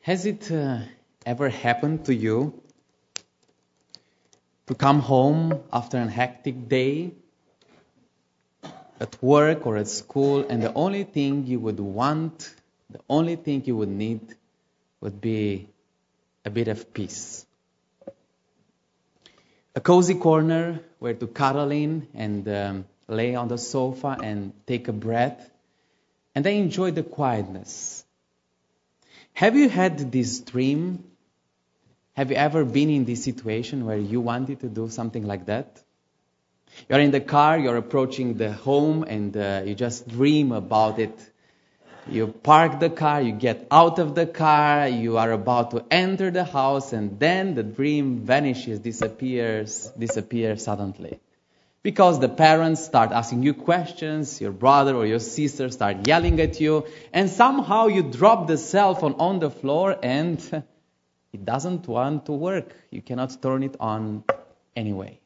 Has it ever happened to you to come home after a hectic day at work or at school, and the only thing you would want, the only thing you would need would be a bit of peace? A cozy corner where to cuddle in and lay on the sofa and take a breath and then enjoy the quietness. Have you had this dream? Have you ever been in this situation where you wanted to do something like that? You're in the car, you're approaching the home, and you just dream about it. You park the car, you get out of the car, you are about to enter the house, and then the dream vanishes, disappears suddenly. Because the parents start asking you questions, your brother or your sister start yelling at you, and somehow you drop the cell phone on the floor and it doesn't want to work. You cannot turn it on anyway.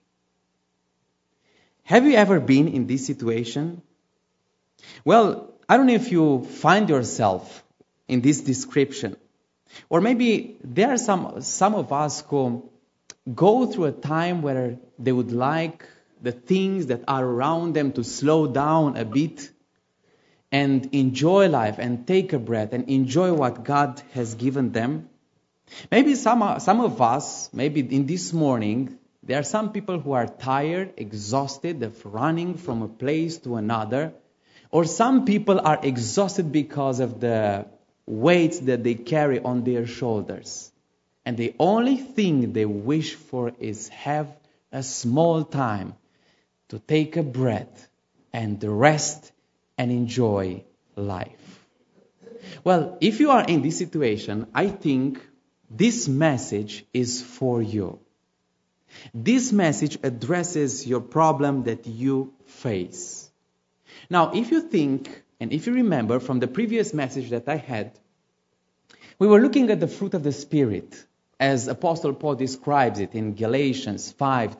Have you ever been in this situation? Well, I don't know if you find yourself in this description. Or maybe there are some of us who go through a time where they would like the things that are around them to slow down a bit and enjoy life and take a breath and enjoy what God has given them. Maybe some of us, maybe in this morning, there are some people who are tired, exhausted of running from a place to another. Or some people are exhausted because of the weights that they carry on their shoulders. And the only thing they wish for is have a small time to take a breath and rest and enjoy life. Well, if you are in this situation, I think this message is for you. This message addresses your problem that you face. Now, if you think, and if you remember from the previous message that I had, we were looking at the fruit of the Spirit, as Apostle Paul describes it in Galatians 5,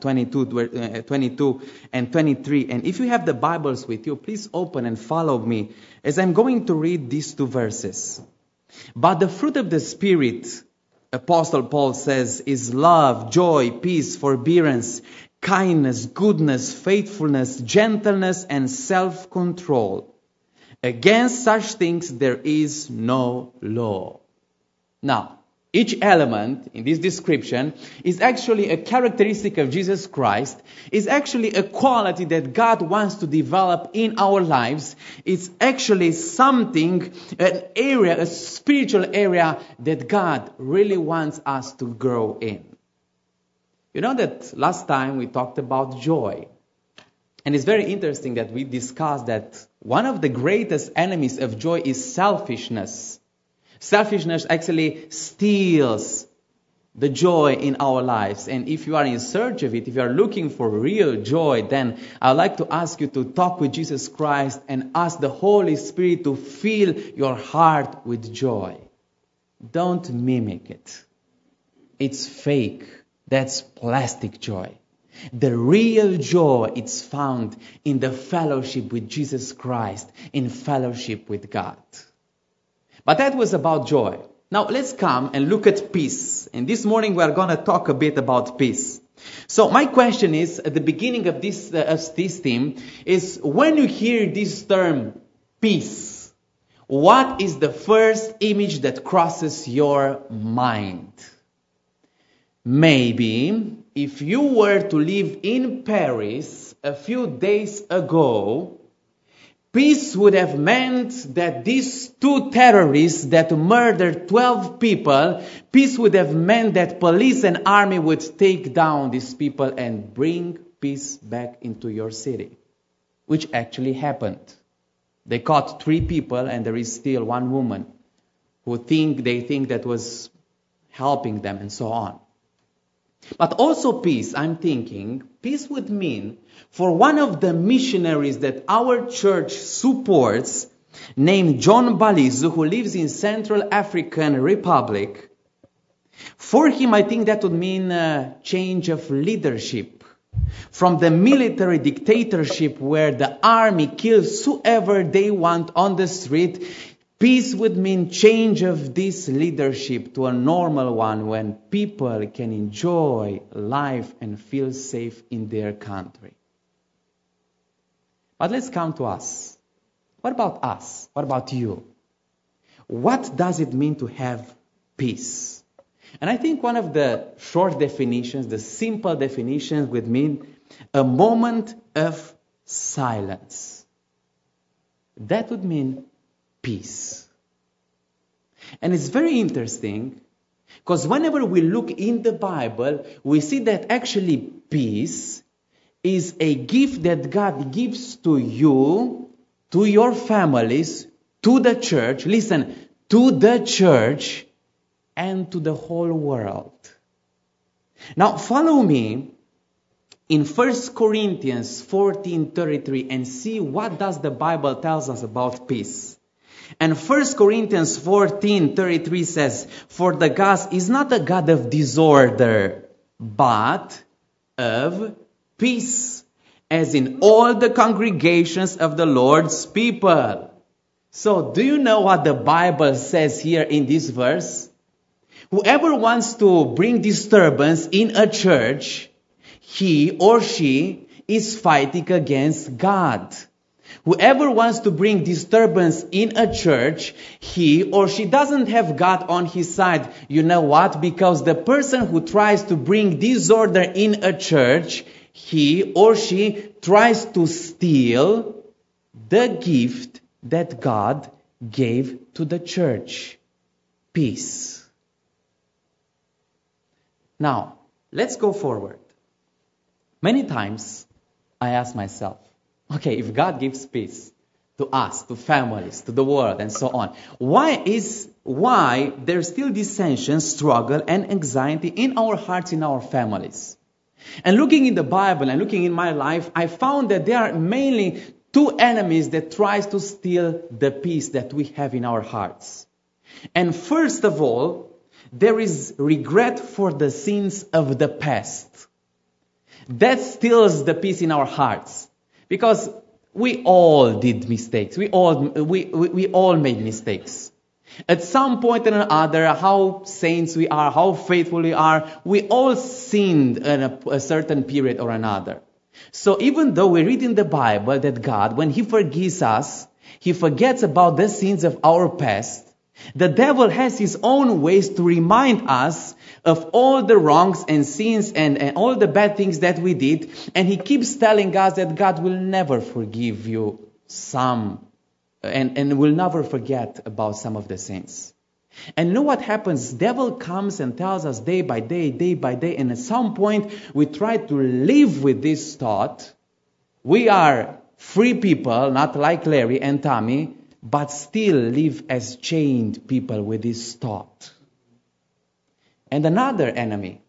22 and 23. And if you have the Bibles with you, please open and follow me as I'm going to read these two verses. But the fruit of the Spirit, Apostle Paul says, is love, joy, peace, forbearance, kindness, goodness, faithfulness, gentleness, and self-control. Against such things there is no law. Now, each element in this description is actually a characteristic of Jesus Christ, is actually a quality that God wants to develop in our lives. It's actually something, an area, a spiritual area that God really wants us to grow in. You know that last time we talked about joy. And it's very interesting that we discussed that one of the greatest enemies of joy is selfishness. Selfishness actually steals the joy in our lives. And if you are in search of it, if you are looking for real joy, then I'd like to ask you to talk with Jesus Christ and ask the Holy Spirit to fill your heart with joy. Don't mimic it. It's fake. That's plastic joy. The real joy is found in the fellowship with Jesus Christ, in fellowship with God. But that was about joy. Now let's come and look at peace. And this morning we are going to talk a bit about peace. So my question is, at the beginning of this theme, is when you hear this term, peace, what is the first image that crosses your mind? Maybe if you were to live in Paris a few days ago, peace would have meant that these two terrorists that murdered 12 people, peace would have meant that police and army would take down these people and bring peace back into your city, which actually happened. They caught 3 people and there is still 1 woman who they think that was helping them and so on. But also peace, I'm thinking, peace would mean for one of the missionaries that our church supports, named John Balizu, who lives in Central African Republic, for him I think that would mean a change of leadership. From the military dictatorship where the army kills whoever they want on the street, Peace would mean change of this leadership to a normal one when people can enjoy life and feel safe in their country. But let's come to us. What about us? What about you? What does it mean to have peace? And I think one of the short definitions, the simple definitions would mean a moment of silence. That would mean peace. And it's very interesting because whenever we look in the Bible, we see that actually peace is a gift that God gives to you, to your families, to the church, listen, to the church and to the whole world. Now follow me in 1 Corinthians 14:33 and see what does the Bible tells us about peace. And 1 Corinthians 14:33 says, "For the God is not a God of disorder, but of peace, as in all the congregations of the Lord's people." So, do you know what the Bible says here in this verse? Whoever wants to bring disturbance in a church, he or she is fighting against God. Whoever wants to bring disturbance in a church, he or she doesn't have God on his side. You know what? Because the person who tries to bring disorder in a church, he or she tries to steal the gift that God gave to the church. Peace. Now, let's go forward. Many times, I ask myself, okay, if God gives peace to us, to families, to the world, and so on, why there's still dissension, struggle, and anxiety in our hearts, in our families? And looking in the Bible and looking in my life, I found that there are mainly two enemies that tries to steal the peace that we have in our hearts. And first of all, there is regret for the sins of the past. That steals the peace in our hearts. Because we all did mistakes. We all made mistakes. At some point or another, how saints we are, how faithful we are, we all sinned in a certain period or another. So even though we read in the Bible that God, when He forgives us, He forgets about the sins of our past, the devil has his own ways to remind us of all the wrongs and sins and all the bad things that we did. And he keeps telling us that God will never forgive you some and will never forget about some of the sins. And you know what happens? Devil comes and tells us day by day, and at some point we try to live with this thought. We are free people, not like Larry and Tommy, but still live as chained people with this thought. And another enemy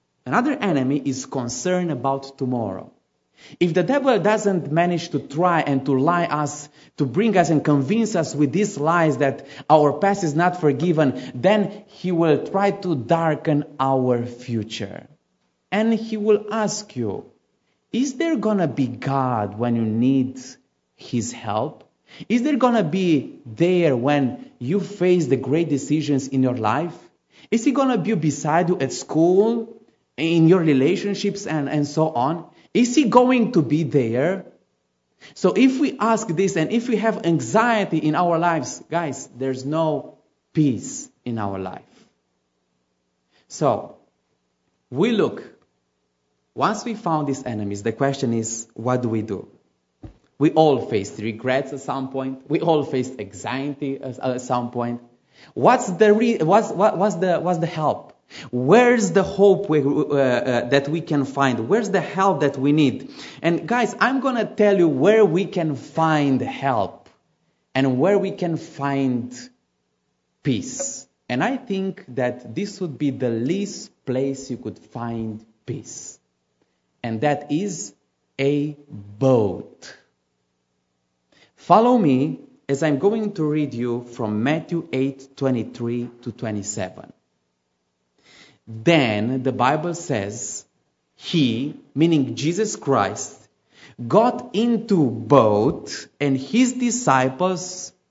is concern about tomorrow. If the devil doesn't manage to try and to lie us, to bring us and convince us with these lies that our past is not forgiven, then he will try to darken our future. And he will ask you, is there gonna be God when you need His help? Is there gonna be there when you face the great decisions in your life? Is He gonna be beside you at school, in your relationships and so on? Is He going to be there? So if we ask this and if we have anxiety in our lives, guys, there's no peace in our life. So, once we found these enemies, the question is, what do we do? We all faced regrets at some point. We all faced anxiety at some point. What's the help? Where's the hope that we can find? Where's the help that we need? And guys, I'm going to tell you where we can find help and where we can find peace. And I think that this would be the least place you could find peace. And that is a boat. Follow me as I'm going to read you from Matthew 8:23 to 27. Then the Bible says, He, meaning Jesus Christ, got into boat and His disciples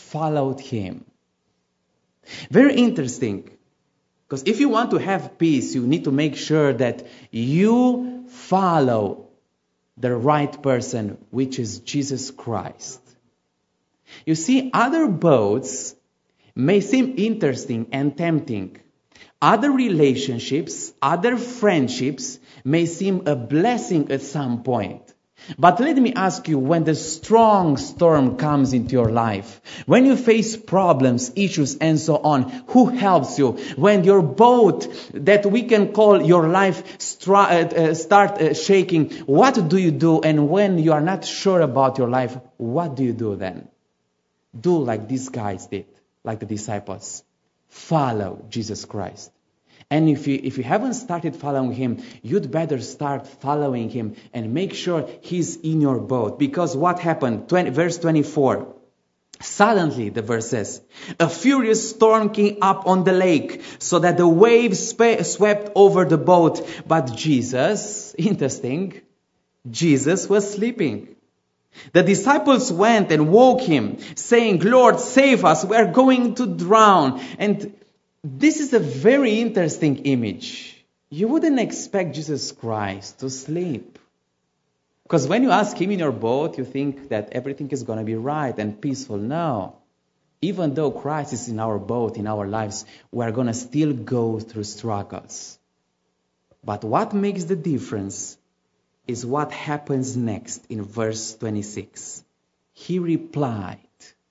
followed him. Very interesting. Because if you want to have peace, you need to make sure that you follow the right person, which is Jesus Christ. You see, other boats may seem interesting and tempting. Other relationships, other friendships may seem a blessing at some point. But let me ask you, when the strong storm comes into your life, when you face problems, issues, and so on, who helps you? When your boat that we can call your life start shaking, what do you do? And when you are not sure about your life, what do you do then? Do like these guys did, like the disciples. Follow Jesus Christ. And if you haven't started following him, you'd better start following him and make sure he's in your boat. Because what happened? Verse 24. Suddenly, the verse says, a furious storm came up on the lake, so that the waves swept over the boat. But Jesus, interesting, Jesus was sleeping. The disciples went and woke him, saying, Lord, save us, we are going to drown. And this is a very interesting image. You wouldn't expect Jesus Christ to sleep. Because when you ask him in your boat, you think that everything is going to be right and peaceful. No. Even though Christ is in our boat, in our lives, we are going to still go through struggles. But what makes the difference is what happens next in verse 26. He replied,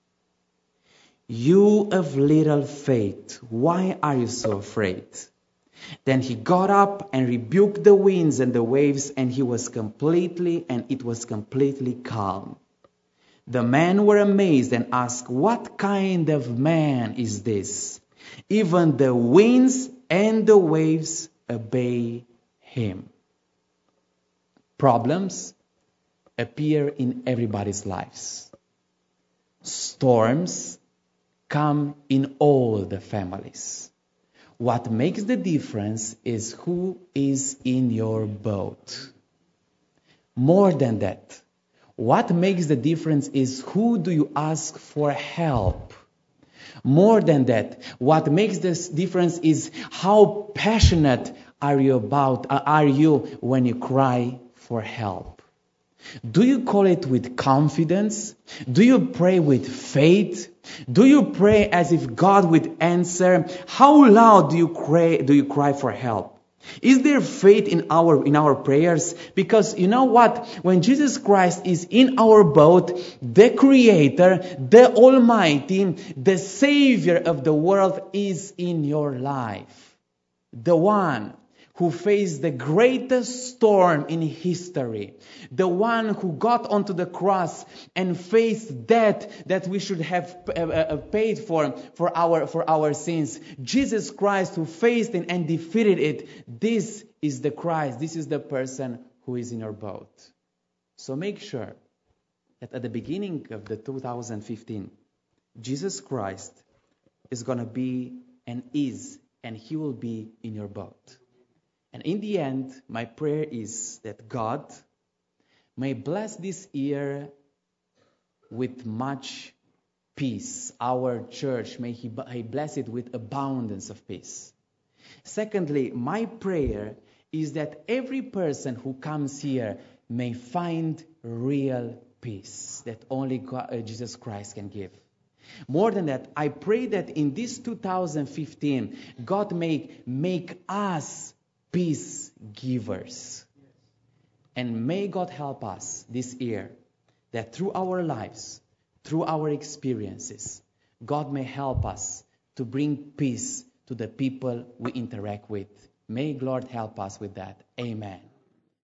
you of little faith, why are you so afraid? Then he got up and rebuked the winds and the waves, and it was completely calm. The men were amazed and asked, what kind of man is this? Even the winds and the waves obey him. Problems appear in everybody's lives. Storms come in all the families. What makes the difference is who is in your boat. More than that, what makes the difference is who do you ask for help. More than that, what makes this difference is how passionate are you when you cry for help. Do you call it with confidence? Do you pray with faith? Do you pray as if God would answer? How loud do you cry for help? Is there faith in our prayers? Because you know what? When Jesus Christ is in our boat, the Creator, the Almighty, the Savior of the world is in your life. The one who faced the greatest storm in history, the one who got onto the cross and faced death that we should have paid for our sins. Jesus Christ, who faced it and defeated it. This is the Christ. This is the person who is in your boat. So make sure that at the beginning of the 2015, Jesus Christ is going to be and he will be in your boat. And in the end, my prayer is that God may bless this year with much peace. Our church, may He bless it with abundance of peace. Secondly, my prayer is that every person who comes here may find real peace that only Jesus Christ can give. More than that, I pray that in this 2015, God may make us peace givers. And may God help us this year that through our lives, through our experiences, God may help us to bring peace to the people we interact with. May God help us with that. Amen.